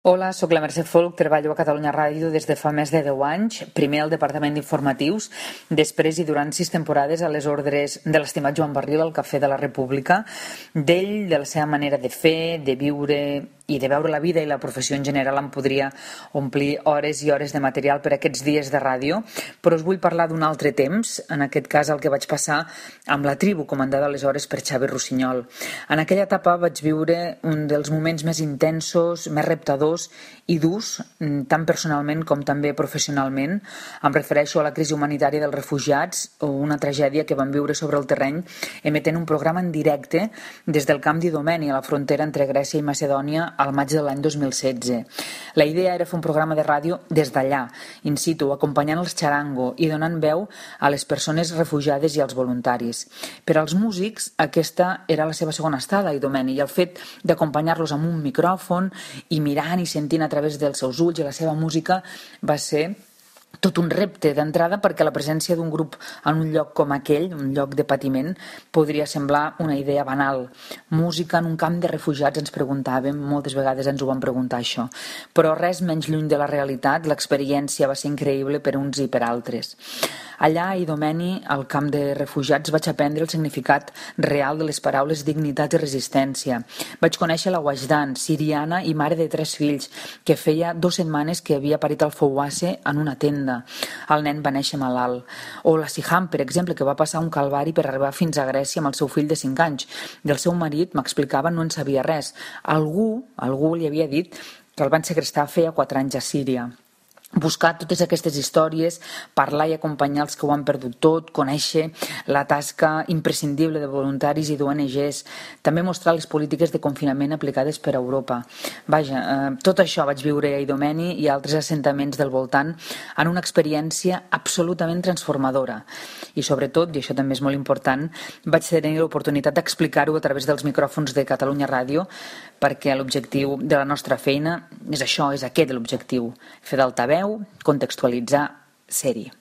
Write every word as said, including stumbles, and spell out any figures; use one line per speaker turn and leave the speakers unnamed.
Hola, sóc la Mercè Folk, treballo a Catalunya Ràdio des de fa més de deu anys, primer al Departament d'Informatius, després i durant sis temporades a les ordres de l'estimat Joan Barril al Cafè de la República, d'ell, de la seva manera de fer, de viure i de veure la vida i la professió en general em podria omplir hores i hores de material per aquests dies de ràdio, però us vull parlar d'un altre temps, en aquest cas el que vaig passar amb la tribu, comandada aleshores per Xavi Rossinyol. En aquella etapa vaig viure un dels moments més intensos, més reptadors i durs, tant personalment com també professionalment. Em refereixo a la crisi humanitària dels refugiats o una tragèdia que vam viure sobre el terreny emetent un programa en directe des del camp d'Idomeni a la frontera entre Grècia i Macedònia al maig de l'any dos mil setze. La idea era fer un programa de ràdio des d'allà, in situ, acompanyant els xarango i donant veu a les persones refugiades i als voluntaris. Per als músics, aquesta era la seva segona estada a Idomeni i el fet d'acompanyar-los amb un micròfon i mirant i sentint a través dels seus ulls i la seva música va ser tot un repte d'entrada perquè la presència d'un grup en un lloc com aquell, un lloc de patiment, podria semblar una idea banal. Música en un camp de refugiats, ens preguntàvem, moltes vegades ens ho vam preguntar això. Però res menys lluny de la realitat, l'experiència va ser increïble per uns i per altres. Allà a Idomeni, al camp de refugiats, vaig aprendre el significat real de les paraules dignitat i resistència. Vaig conèixer la Wajdan, siriana i mare de tres fills, que feia dues setmanes que havia parit al Fouasse en una tenda. El nen va néixer malalt. O la Siham, per exemple, que va passar un calvari per arribar fins a Grècia amb el seu fill de cinc anys. Del seu marit, m'explicava, no en sabia res. Algú, algú li havia dit que el van segrestar feia quatre anys a Síria. Buscar totes aquestes històries, parlar i acompanyar els que ho han perdut tot, conèixer la tasca imprescindible de voluntaris i d'O N Ges, també mostrar les polítiques de confinament aplicades per Europa. Vaja, eh, tot això vaig viure a Idomeni i altres assentaments del voltant en una experiència absolutament transformadora. I sobretot, i això també és molt important, vaig tenir l'oportunitat d'explicar-ho a través dels micròfons de Catalunya Ràdio, perquè l'objectiu de la nostra feina és això, és aquest l'objectiu, fer d'altaveu, contextualitzar, ser-hi.